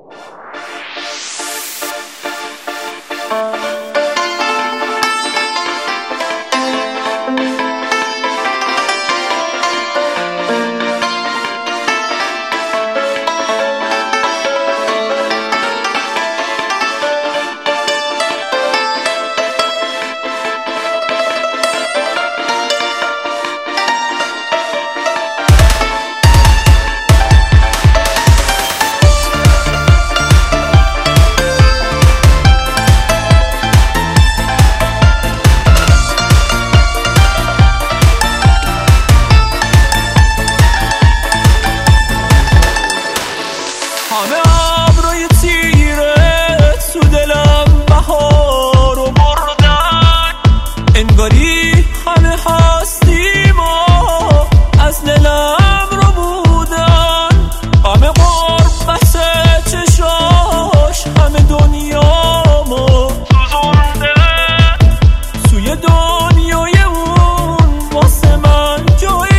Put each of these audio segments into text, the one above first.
همه ابروی تیره تو دلم بهارو بردن، انگاری همه هستیم و از دلم رو بودن. همه غربت چشاش همه دنیامو سوزونده، توی دنیای اون واسه من جایی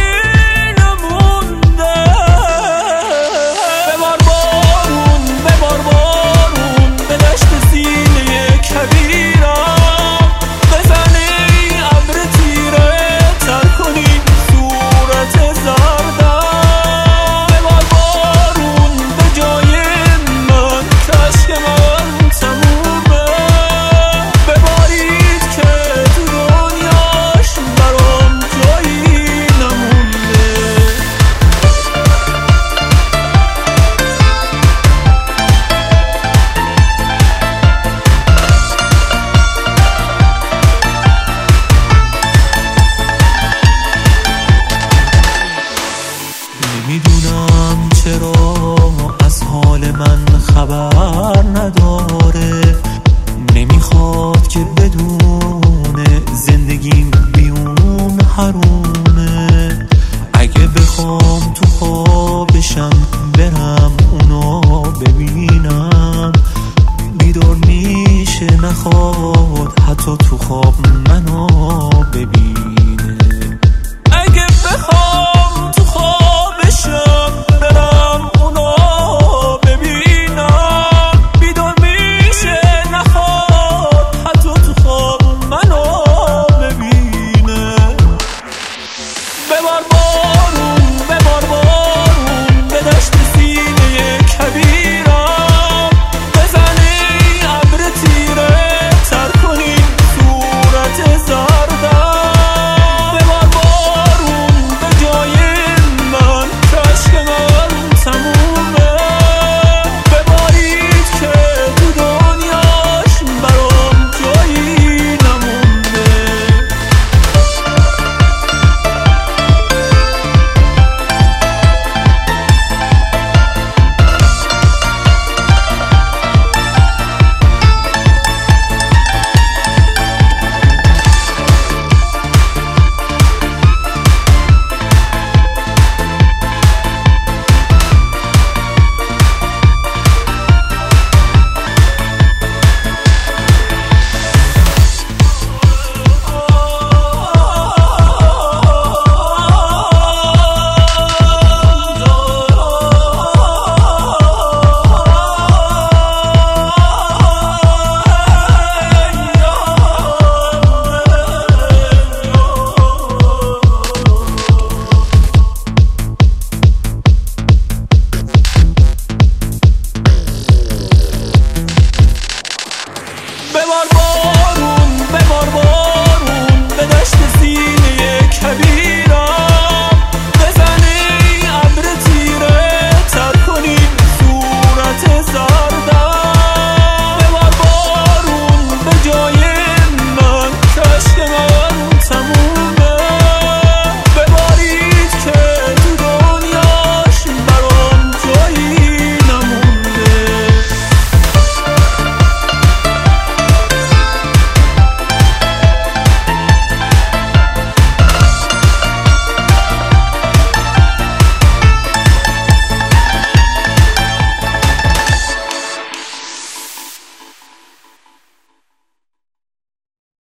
نمیدونم چرا از حال من خبر نداره، نمیخواد که بدونه زندگیم بیون حرومه. اگه بخوام تو خوابشم برم اونو ببینم، بیدار میشه نخواد حتی تو خواب منو ببینم.